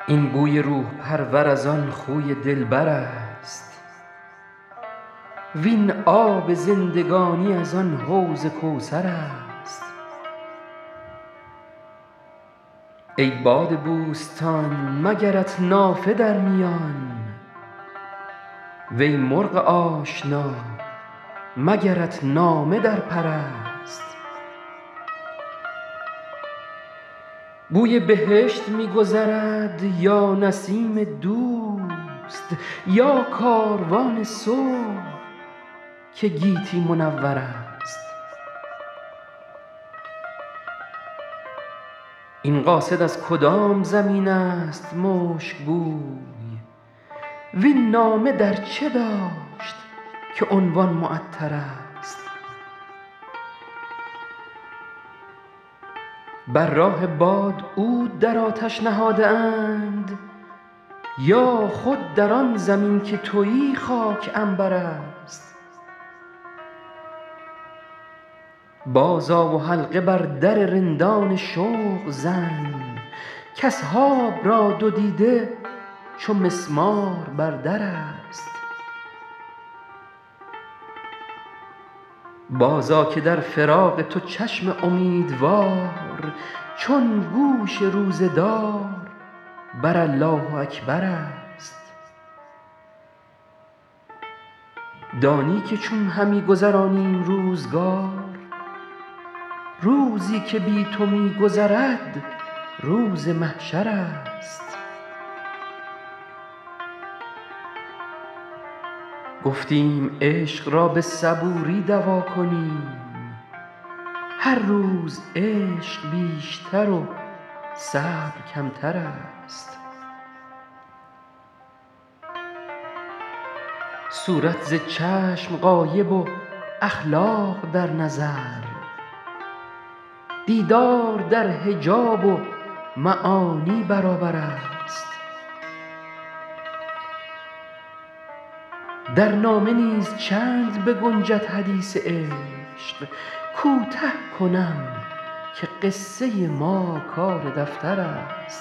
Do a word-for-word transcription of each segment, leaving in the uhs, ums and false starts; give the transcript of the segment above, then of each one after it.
این بوی روح پرور از آن خوی دلبر است، وین آب زندگانی از آن حوض کوثر است. ای باد بوستان مگرت نافه در میان، وی مرغ آشنا مگرت نامه در پر است. بوی بهشت می گذرد یا نسیم دوست، یا کاروان صبح که گیتی منور است. این قاصد از کدام زمین است مشک بوی، وین نامه در چه داشت که عنوان معطر است. بر راه باد عود در آتش نهاده اند، یا خود در آن زمین که تویی خاک عنبر است. بازآ و حلقه بر در رندان شوق زن، کاصحاب را دو دیده چو مسمار بر در است. بازآ که در فراق تو چشم امیدوار چون گوش روزه دار بر الله اکبر است. دانی که چون همی گذرانیم روزگار، روزی که بی تو می گذرد روز محشر است. گفتیم عشق را به صبوری دوا کنیم، هر روز عشق بیشتر و صبر کمتر است. صورت ز چشم غایب و اخلاق در نظر، دیدار در حجاب و معانی برابر است. در نامه نیز چند بگنجد حدیث عشق، کوته کنم که قصه ما کار دفتر است.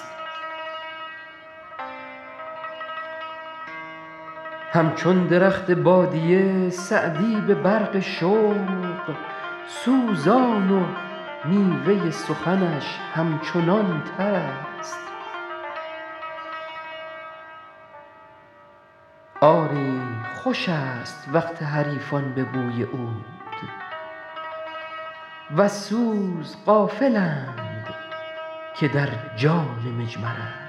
همچون درخت بادیه سعدی به برق شوق سوزان و میوه سخنش همچنان تر است. آری خوش است وقت حریفان به بوی عود، وز سوز غافلند که در جان مجمر است.